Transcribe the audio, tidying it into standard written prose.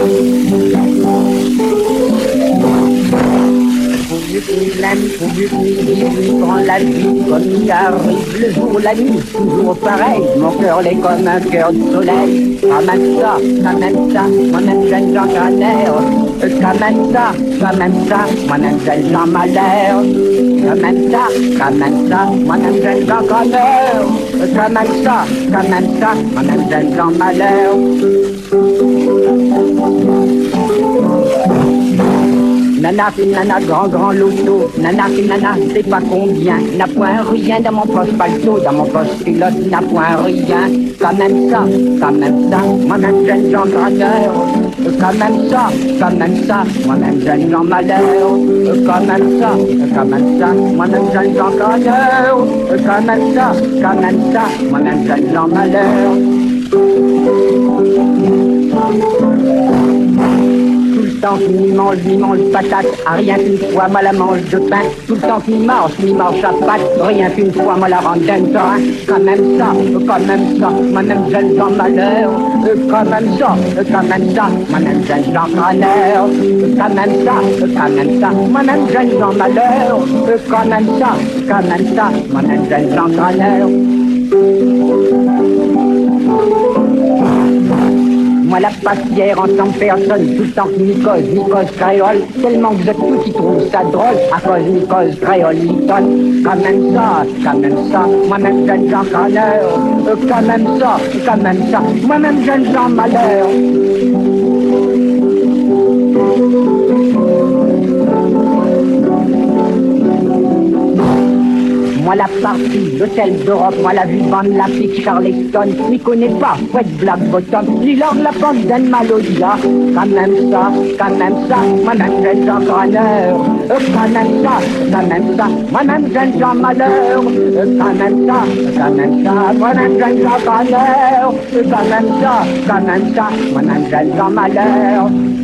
Pourvu qu'il prend la vie comme il arrive le jour, la nuit, toujours pareil. Mon cœur l'est comme un cœur de soleil. Quand même ça, moi-même jeune Jean Granère. Quand même ça, moi-même jeune Jean Malheur. Quand même ça, moi-même jeune Jean Granère. Quand même ça, moi-même jeune Jean Malheur. Nana, nana, grand loto, nana, c'est pas combien, n'a point rien dans mon poche paletot, dans mon poche pilote, n'a point rien, quand même ça, moi-même jeune Jean Graneur, quand même ça, moi-même jeune Jean Malheur, quand même ça, moi-même jeune Jean Graneur, quand même ça, moi-même jeune Jean Malheur. Tout le temps qu'il mange patate, à rien qu'une fois moi la mange de pain. Tout le temps qu'il mange à patte, rien qu'une fois moi la rende d'un terrain. Quand même ça, moi-même jeune Jean Malheur. Quand même ça, moi-même jeune Jean Graneur. Quand même ça, moi-même jeune Jean Malheur. Quand même ça, moi-même jeune Jean Graneur. Moi la passière en tant que personne, tout le temps que Nicose créole, tellement que vous êtes tous qui trouvent ça drôle, à cause Nicose créole, Niton, quand même ça, moi-même jeune Jean Graneur, quand même ça, moi-même jeune Jean Malheur. Moi la partie d'hôtel d'Europe, moi la vue bande la pique Charleston, m'y connais pas, Fred Black Bottom, ni l'or la bande d'Anne Malodia, quand même ça, moi-même jeune Jean Graneur, quand même ça, moi-même jeune Jean Malheur, quand même ça, moi-même jeune Jean Graneur, quand même ça, moi-même jeune Jean Malheur.